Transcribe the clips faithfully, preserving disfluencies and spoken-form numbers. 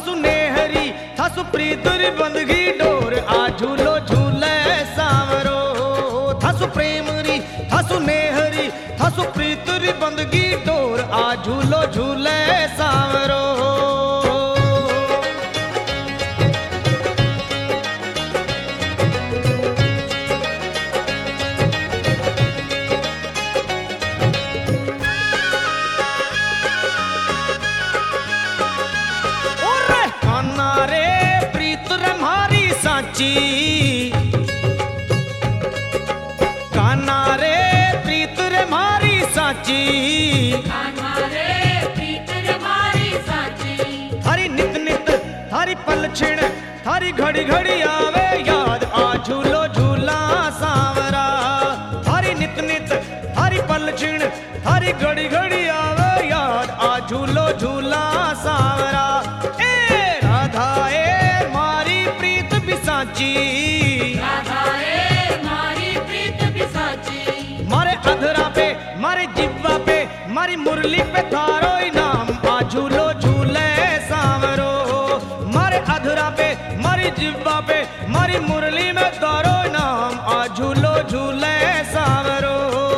थासु नेहरी थासु प्रीतुरी बंदगी डोर आ झूलो झूले सांवरो थासु प्रेमरी थासु नेहरी थासु प्रीतुरी बंदगी डोर आ झूलो झूले सांवरो। कान्हा रे प्रीत रे मारी साची, कान्हा रे प्रीत रे मारी साची। थारी नित नित थारी पल छिण थारी घड़ी घड़ी आवे याद आ झूलो झूला सांवरा। थारी नित नित थारी पल छिण थारी घड़ी घड़ी आवे याद आ झूलो झूला सांवरा। ए राधा ए मारी प्रीत भी साची, राधा ए मारी प्रीत भी साची। मारे अधरा पे मारे जिब्वा पे मारी मुरली पे थारो इनाम आ झूलो झूले सांवरो। मारे अधरा पे मारी जिब्वा पे मारी मुरली में थारो इनाम आ झूलो झूले सांवरो।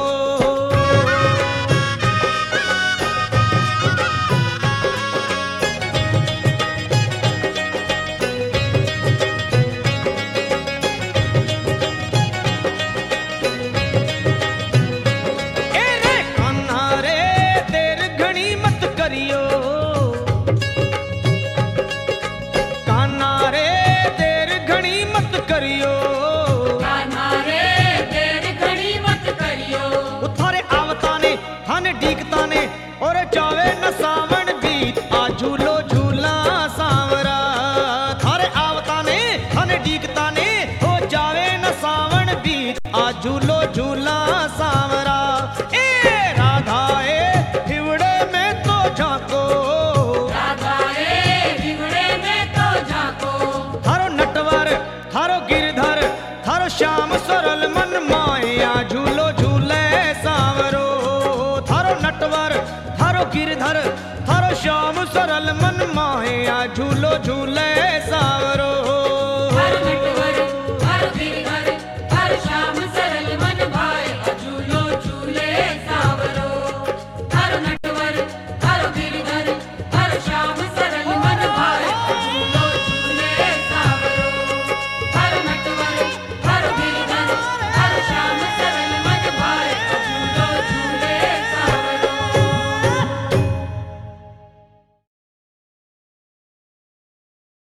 करियो कान्हा रे देर घड़ी मत करियो। उथारे आवताने थाने डीकताने और जावे न सावन बीत आ झूलो झूला सांवरा। थारे आवताने थाने डीकताने हो जावे न सावन बीत आ झूलो झूला सांवरा। ए राधा ए हिवड़े में तो झांको, राधा ए हिवड़े में तो झांको। थारो नटवर थारो गिरधर थारो श्याम सरल मन माया झूलो झूले सांवरो। थारो नटवर थारो गिरधर थारो श्याम सरल मन माया झूलो झूले